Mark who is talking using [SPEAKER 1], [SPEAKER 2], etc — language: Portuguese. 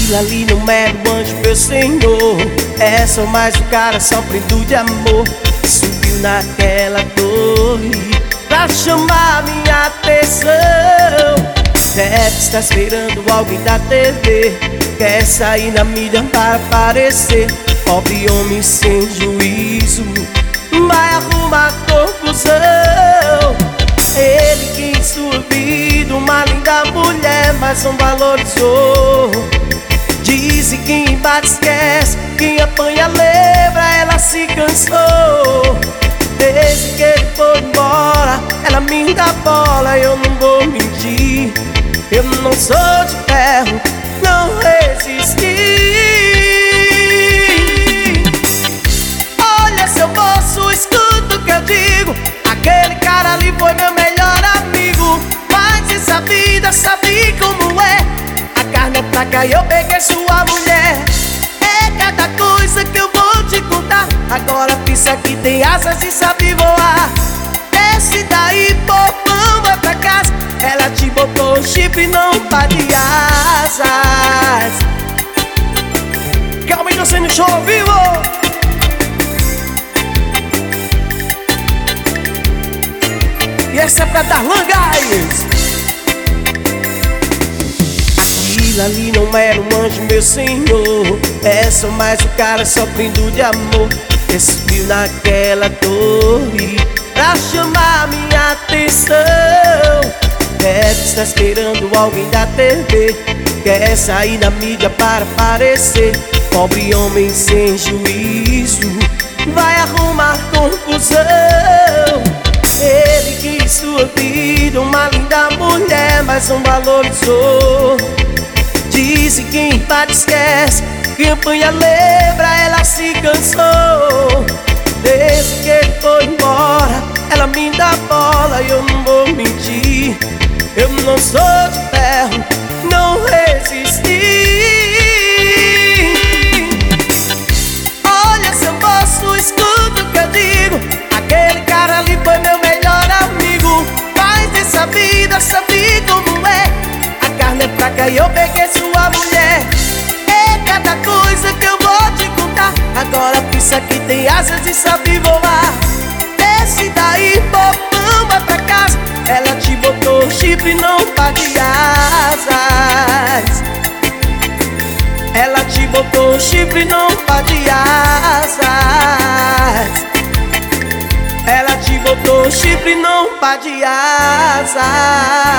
[SPEAKER 1] Aquilo ali não é um anjo, meu senhor. É só mais um cara sofrendo de amor. Subiu naquela torre pra chamar minha atenção. Deve estar esperando alguém da TV. Quer sair na mídia para aparecer. Pobre homem sem juízo, vai arrumar confusão. Ele que em sua vida uma linda mulher, mas não valorizou. Dizem que quem bate esquece, quem apanha lembra, ela se cansou. Desde que ele foi embora, ela me dá bola, eu não vou mentir. Eu não sou de ferro, não resisti. Olha, seu moço, escuta o que eu digo. Aquele cara ali foi meu melhor amigo. Mas essa vida sabe como é. A carne é fraca e eu peguei sua mulher. É cada coisa que eu vou te contar. Agora pensa que tem asas e sabe voar. Desce daí, popão, vai pra casa. Ela te botou chifre, não pá de asas. Calma aí, você no show ao vivo. E essa é pra Darlan, guys. Aquilo ali não era um anjo, meu senhor. É só mais um cara sofrendo de amor. Que subiu naquela torre pra chamar minha atenção. Deve estar esperando alguém da TV. Quer sair na mídia para aparecer. Pobre homem sem juízo, vai arrumar confusão. Ele que em sua vida uma linda mulher, mas não valorizou. Dizem que quem bate esquece, quem apanha lembra, ela se cansou. Desde que ele foi embora, ela me dá bola e eu não vou mentir. Eu não sou de ferro, não resisti. Olha, seu moço, escuta o que eu digo. Aquele cara ali foi meu melhor amigo. Mas dessa vida sabe como é. A carne é fraca e eu peguei sua mulher. É cada coisa que eu vou te contar. Agora pensa que tem asas e sabe voar. Desce daí, popão, vai pra casa. Ela te botou chifre, não pá de asas. Ela te botou chifre, não pá de asas. Ela te botou chifre, não pá de asas.